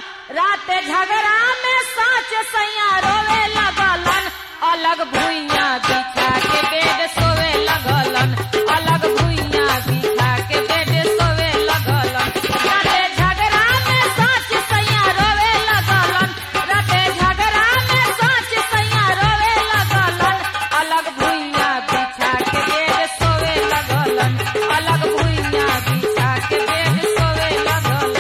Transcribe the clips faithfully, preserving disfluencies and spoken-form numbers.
राते झगड़ा में साँच सैया रोवे लगलन, अलग भुइया बिछा के बेड सोवे लगलन, अलग भुइया बिछा के बेड सोवे लगलन। राते झगड़ा में साँच सैया रोवे लगलन, राते झगड़ा में साँच सैया रोवे लगलन, अलग भुइया बिछा के बेड सोवे लगलन, अलग भुइया बिछा के बेड सोवे लगलन।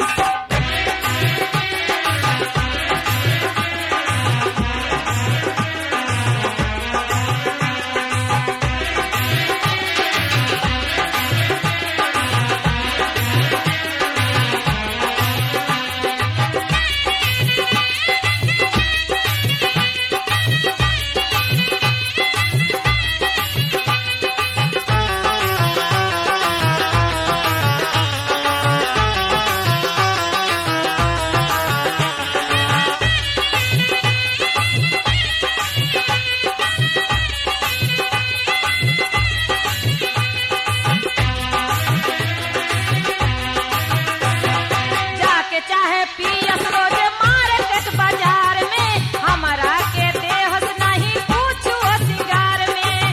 चाहे पियस रोज मार्केट बाजार में, हमारा के देहस नहीं पूछो सिंगार में।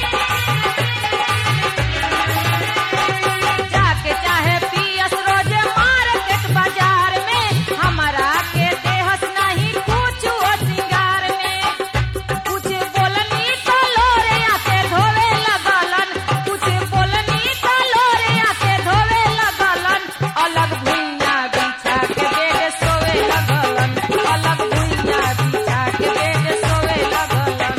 जाके चाहे पियस रोज मार्केट बाजार में, हमारा के देहस नहीं पूछो सिंगार में। कुछ बोलनी तो लोरे आके धोवे लगलन, कुछ बोलनी तो लोरे आके धोवे लगलन, अलग भुइया बिछा के बेड सोवे लगलन, अलग भुइया बिछा के बेड सोवे लगलन।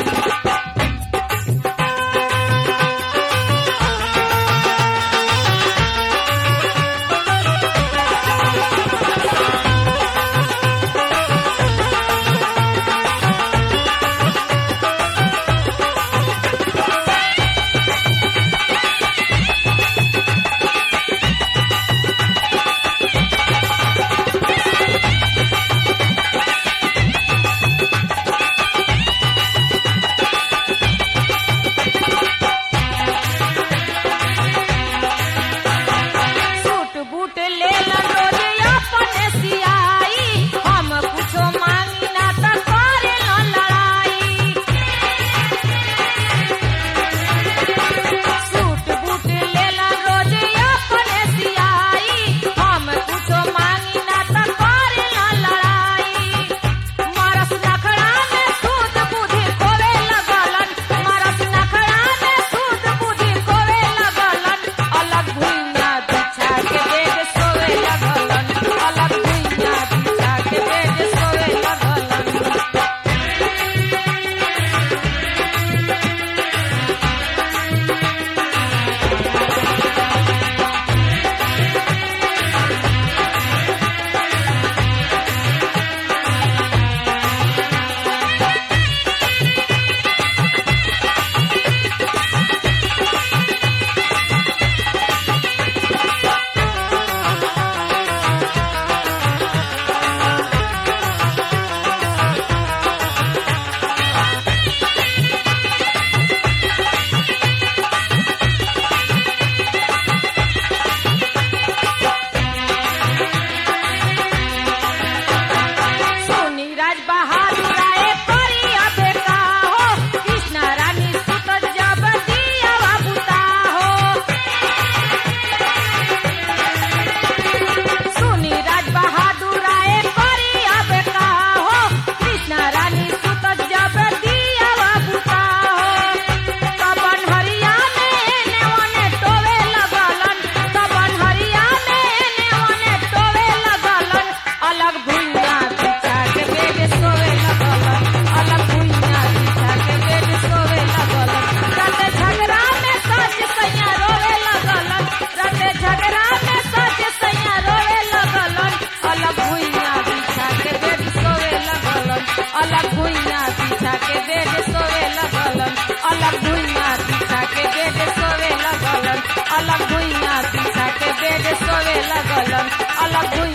सूट बूट लेलन रोज अपने सियाई, हम कुछो मांगी ना त करे न लड़ाई। सूट बूट लेलन रोज अपने सियाई, हम कुछो मांगी ना त करे न लड़ाई। मरस नखड़ा में सूद बुद्धि खोवे लगलन, मरस नखड़ा में सूद बुद्धि खोवे लगलन, अलग भुइया बिछा के बेड सोवे लगलन, अलग भुइया बिछा के बेड सोवे लगलन। सोनी राज बहादुर आए परिया बेका हो, कृष्णा रानी सुत जब दिया बुता हो। सोनी राज बहादुर आए परिया बेका हो, कृष्णा रानी सुत जब दिया बुता हो। कबन हरिया में नेवने टोवे लगलन, कबन हरिया में नेवने टोवे लगलन, अलग भुइया बिछा के बेड सोवे लगलन, अलग भुइया बिछा के बेड सोवे लगलन। राते झगड़ा में साँच सैया रोवे लगलन, राते झगड़ा में साँच सैया रोवे लगलन, अलग भुइया बिछा के बेड सोवे लगलन, अलग भुइया बिछा के बेड सोवे लगलन, अलग भुइया बिछा के बेड सोवे लगलन, अलग भुइया बिछा के बेड सोवे लगलन, अलग भुइया